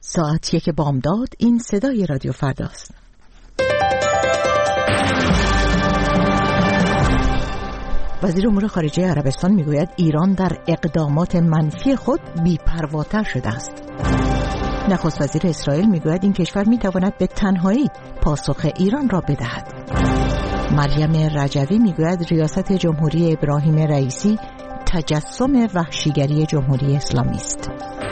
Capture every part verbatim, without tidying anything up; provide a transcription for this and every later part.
ساعت یک بامداد. این صدای رادیو فرداست. وزیر امور خارجه عربستان میگوید ایران در اقدامات منفی خود بی‌پرواتر شده است. نخست وزیر اسرائیل میگوید این کشور میتواند به تنهایی پاسخ ایران را بدهد. مریم رجوی میگوید ریاست جمهوری ابراهیم رئیسی تجسم وحشیگری جمهوری اسلامی است.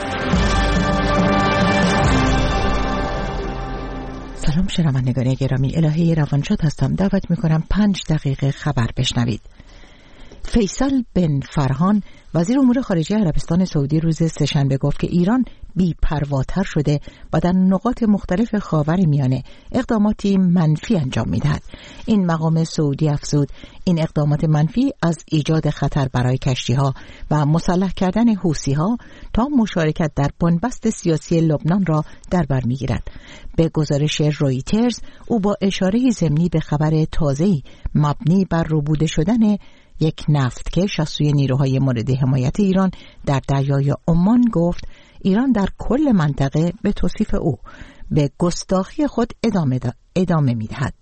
سلام شنوندگان گرامی، الهه روانشاد هستم. دعوت میکنم پنج دقیقه خبر بشنوید. فیصل بن فرحان وزیر امور خارجه عربستان سعودی روز سه‌شنبه گفت که ایران بی‌پرواتر شده و در نقاط مختلف خاورمیانه اقداماتی منفی انجام می‌دهد. این مقام سعودی افزود این اقدامات منفی از ایجاد خطر برای کشتی‌ها و مسلح کردن حوثی‌ها تا مشارکت در بنبست سیاسی لبنان را در بر می‌گیرد. به گزارش رویترز او با اشاره ضمنی به خبر تازه‌ای مبنی بر ربوده شدن یک نفتکش از سوی نیروهای مورد حمایت ایران در دریای عمان گفت ایران در کل منطقه به توصیف او به گستاخی خود ادامه, ادامه می‌دهد.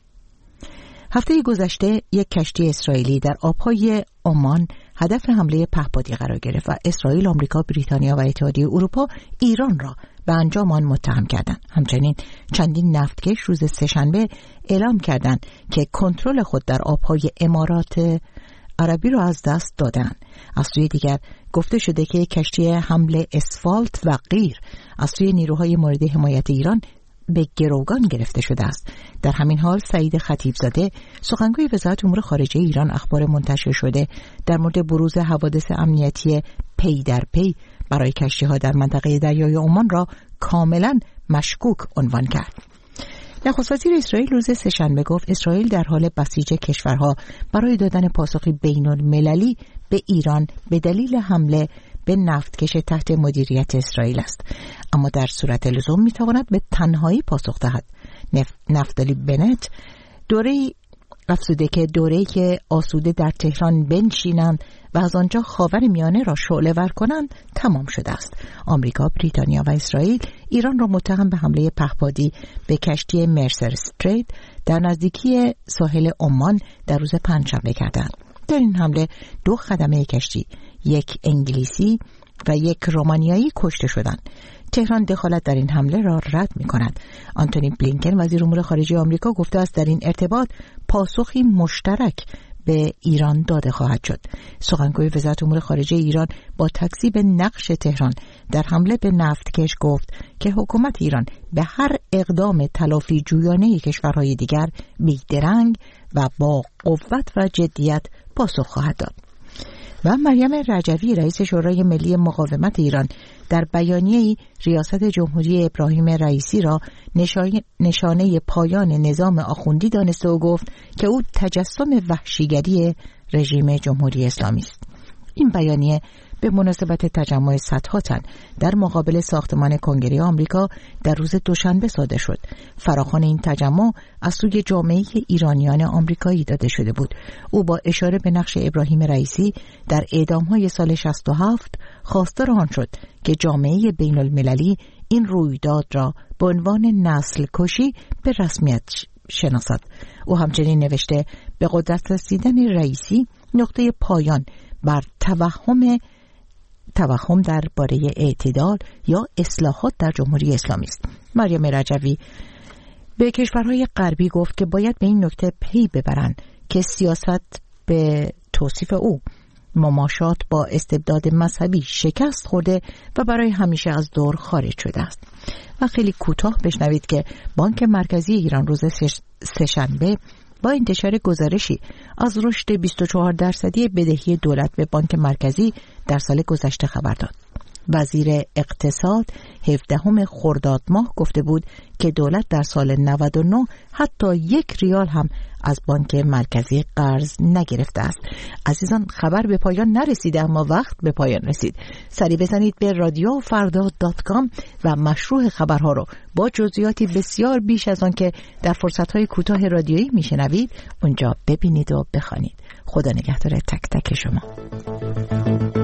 هفته گذشته یک کشتی اسرائیلی در آبهای عمان هدف حمله پهپادی قرار گرفت و اسرائیل، آمریکا، بریتانیا و اتحادیه اروپا ایران را به انجام آن متهم کردند. همچنین چندین نفتکش روز سه‌شنبه اعلام کردند که کنترل خود در آبهای امارات عربی را از دست دادند. از سوی دیگر گفته شده که کشتی حمل اسفالت و غیر از سوی نیروهای مورد حمایت ایران به گروگان گرفته شده است. در همین حال سعید خطیبزاده سخنگوی وزارت امور خارجه ایران اخبار منتشر شده در مورد بروز حوادث امنیتی پی در پی برای کشتی‌ها در منطقه دریای عمان را کاملا مشکوک عنوان کرد. نخست وزیر اسرائیل روز سه‌شنبه گفت اسرائیل در حال بسیج کشورها برای دادن پاسخی بین‌المللی به ایران به دلیل حمله به نفتکش تحت مدیریت اسرائیل است، اما در صورت لزوم میتواند به تنهایی پاسخ دهد. نف... نفتالی بنت دوره افزوده که دوره‌ای که آسوده در تهران بنشینند و از آنجا خاورمیانه را شعله‌ور کنند تمام شده است. آمریکا، بریتانیا و اسرائیل ایران را متهم به حمله پهپادی به کشتی مرسر استریت در نزدیکی ساحل عمان در روز پنجشنبه کردند. در این حمله دو خدمه کشتی، یک انگلیسی و یک رومانیایی کشته شدند. تهران دخالت در این حمله را رد می کند. آنتونی بلینکن وزیر امور خارجه آمریکا گفته است در این ارتباط پاسخی مشترک به ایران داده خواهد شد. سخنگوی وزارت امور خارجه ایران با تکذیب نقش تهران در حمله به نفتکش گفت که حکومت ایران به هر اقدام تلافی جویانه کشورهای دیگر بی‌درنگ و با قوت و جدیت پاسخ خواهد داد. و مریم رجوی رئیس شورای ملی مقاومت ایران در بیانیه‌ای ریاست جمهوری ابراهیم رئیسی را نشانه پایان نظام آخوندی دانسته و گفت که او تجسم وحشیگری رژیم جمهوری اسلامی است. این بیانیه به مناسبت تجمع صدها تن در مقابل ساختمان کنگره آمریکا در روز دوشنبه صادر شد. فراخوان این تجمع از سوی جامعه ایرانیان آمریکایی داده شده بود. او با اشاره به نقش ابراهیم رئیسی در اعدام‌های سال شصت و هفت خواستار آن شد که جامعه بین المللی این رویداد را به عنوان نسل کشی به رسمیت شناسد. او همچنین نوشته به قدرت رسیدن رئیسی نقطه پایان بر توهم توهم درباره اعتدال یا اصلاحات در جمهوری اسلامی است. مریم رجوی به کشورهای غربی گفت که باید به این نکته پی ببرند که سیاست به توصیف او مماشات با استبداد مذهبی شکست خورده و برای همیشه از دور خارج شده است. و خیلی کوتاه بشنوید که بانک مرکزی ایران روز سه‌شنبه با انتشار گزارشی از رشد بیست و چهار درصدی بدهی دولت به بانک مرکزی در سال گذشته خبر داد. وزیر اقتصاد هفدهم خرداد ماه گفته بود که دولت در سال نود و نه حتی یک ریال هم از بانک مرکزی قرض نگرفته است. عزیزان، خبر به پایان نرسیده اما وقت به پایان رسید. سری بزنید به رادیو فردا دات کام و مشروع خبرها رو با جزئیاتی بسیار بیش از آن که در فرصت‌های کوتاه رادیویی میشنوید اونجا ببینید و بخوانید. خدا نگهدار تک تک شما.